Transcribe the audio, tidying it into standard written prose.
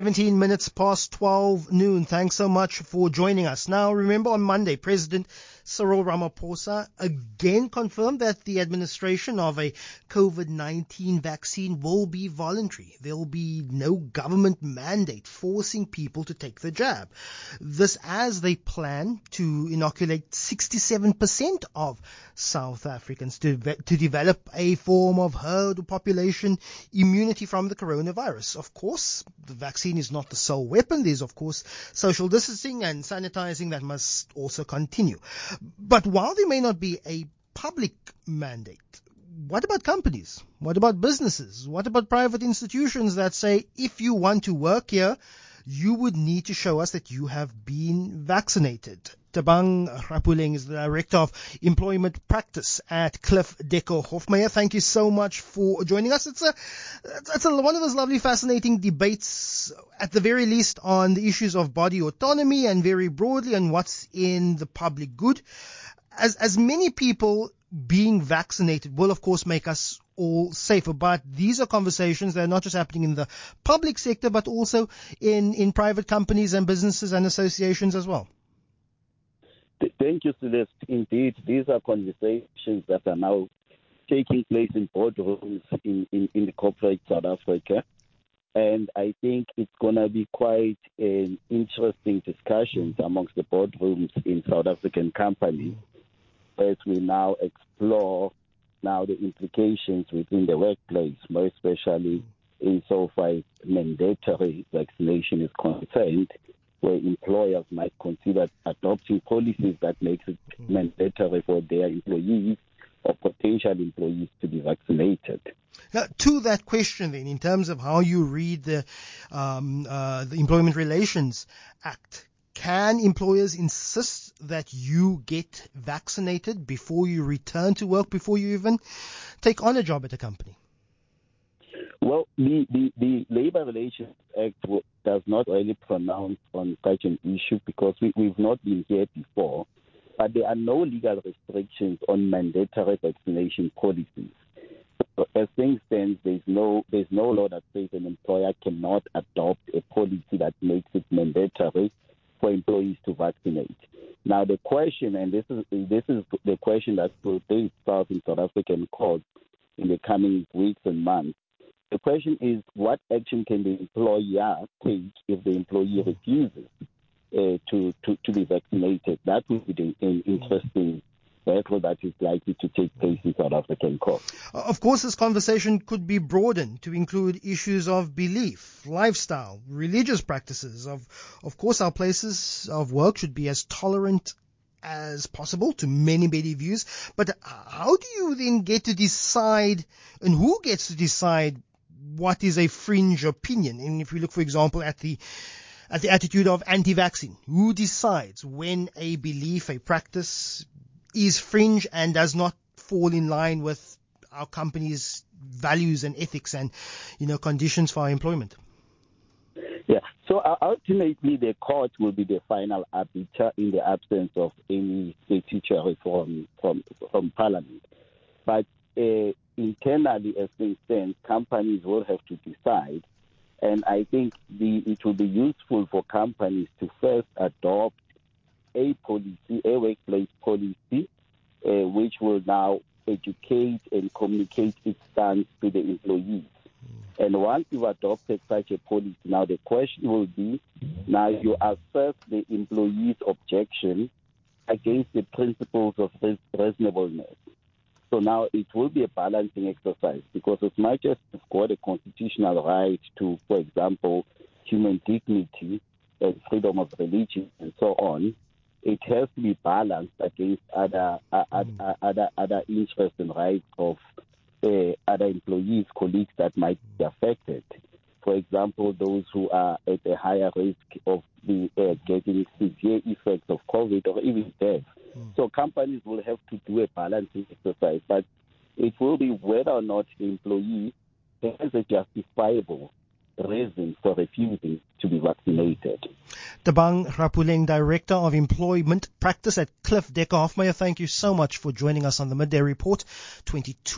17 minutes past 12 noon. Thanks so much for joining us. Now, remember on Monday, President Cyril Ramaphosa again confirmed that the administration of a COVID-19 vaccine will be voluntary. There will be no government mandate forcing people to take the jab. This as they plan to inoculate 67% of South Africans to develop a form of herd population immunity from the coronavirus. Of course, the vaccine is not the sole weapon. There's, of course, social distancing and sanitizing that must also continue. But while there may not be a public mandate, what about companies? What about businesses? What about private institutions that say, if you want to work here, you would need to show us that you have been vaccinated? Thabang Rapuleng is the Director of Employment Practice at Cliff Decker Hofmeyr. Thank you so much for joining us. It's one of those lovely, fascinating debates, at the very least, on the issues of body autonomy and very broadly on what's in the public good. As many people being vaccinated will, of course, make us all safer. But these are conversations that are not just happening in the public sector, but also in private companies and businesses and associations as well. Thank you, Celeste. Indeed, these are conversations that are now taking place in boardrooms in the corporate South Africa. And I think it's going to be quite an interesting discussions amongst the boardrooms in South African companies as we now explore now the implications within the workplace, more especially insofar as mandatory vaccination is concerned, where employers might consider adopting policies that makes it mandatory for their employees or potential employees to be vaccinated. Now, to that question then, in terms of how you read the Employment Relations Act, can employers insist that you get vaccinated before you return to work, before you even take on a job at a company? Well, the Labor Relations Act does not really pronounce on such an issue because we've not been here before, but there are no legal restrictions on mandatory vaccination policies. As things stand, there's no law that says an employer cannot adopt a policy that makes it mandatory for employees to vaccinate. Now, the question, and this is the question that will take itself in South African courts in the coming weeks and months. The question is, what action can the employer take if the employee refuses to be vaccinated? That would be an interesting battle that is likely to take place in South African court. Of course, this conversation could be broadened to include issues of belief, lifestyle, religious practices. Of course, our places of work should be as tolerant as possible to many views. But how do you then get to decide, and who gets to decide what is a fringe opinion? And if we look, for example, at the attitude of anti-vaccine, who decides when a belief, a practice is fringe and does not fall in line with our company's values and ethics and, conditions for our employment? Yeah. So ultimately, the court will be the final arbiter in the absence of any statutory from Parliament. But internally, as things stand, companies will have to decide. And I think it will be useful for companies to first adopt a policy, a workplace policy, which will now educate and communicate its stance to the employees. And once you've adopted such a policy, now the question will be, now you assess the employee's objection against the principles of reasonableness. So now it will be a balancing exercise, because as much as you've got a constitutional right to, for example, human dignity and freedom of religion and so on, it has to be balanced against other interests and rights of other employees, colleagues that might be affected. For example, those who are at a higher risk of getting severe effects of COVID or even death. So companies will have to do a balancing exercise, but it will be whether or not the employee has a justifiable reason for refusing to be vaccinated. Thabang Rapuleng, Director of Employment Practice at Cliff Decker Hofmeyr, thank you so much for joining us on the Midday Report. 22